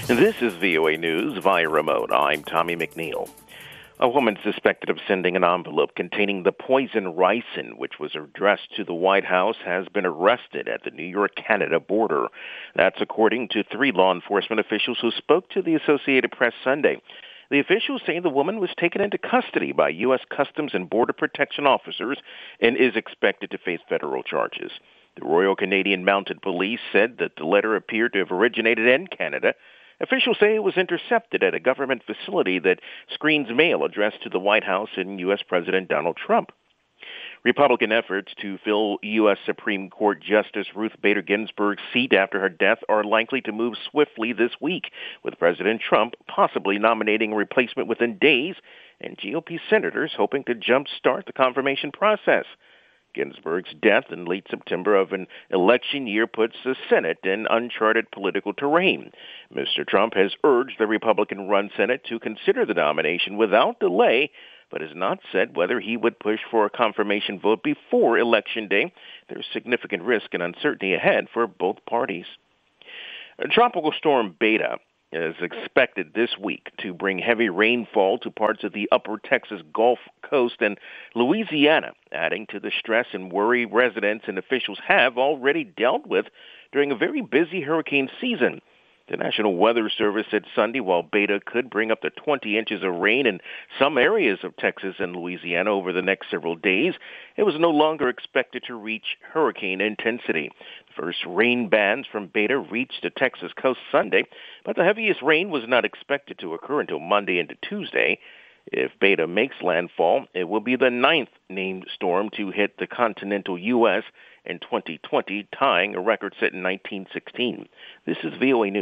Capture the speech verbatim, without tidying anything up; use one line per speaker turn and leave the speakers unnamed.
This is V O A News via remote. I'm Tommy McNeil. A woman suspected of sending an envelope containing the poison ricin, which was addressed to the White House, has been arrested at the New York-Canada border. That's according to three law enforcement officials who spoke to the Associated Press Sunday. The officials say the woman was taken into custody by U S Customs and Border Protection officers and is expected to face federal charges. The Royal Canadian Mounted Police said that the letter appeared to have originated in Canada. Officials say it was intercepted at a government facility that screens mail addressed to the White House and U S President Donald Trump. Republican efforts to fill U S Supreme Court Justice Ruth Bader Ginsburg's seat after her death are likely to move swiftly this week, with President Trump possibly nominating a replacement within days and G O P senators hoping to jumpstart the confirmation process. Ginsburg's death in late September of an election year puts the Senate in uncharted political terrain. Mister Trump has urged the Republican-run Senate to consider the nomination without delay, but has not said whether he would push for a confirmation vote before Election Day. There's significant risk and uncertainty ahead for both parties. Tropical storm Beta is expected this week to bring heavy rainfall to parts of the upper Texas Gulf Coast and Louisiana, adding to the stress and worry residents and officials have already dealt with during a very busy hurricane season. The National Weather Service said Sunday while Beta could bring up to twenty inches of rain in some areas of Texas and Louisiana over the next several days, it was no longer expected to reach hurricane intensity. The first rain bands from Beta reached the Texas coast Sunday, but the heaviest rain was not expected to occur until Monday into Tuesday. If Beta makes landfall, it will be the ninth named storm to hit the continental U S in twenty twenty, tying a record set in nineteen sixteen. This is V O A News.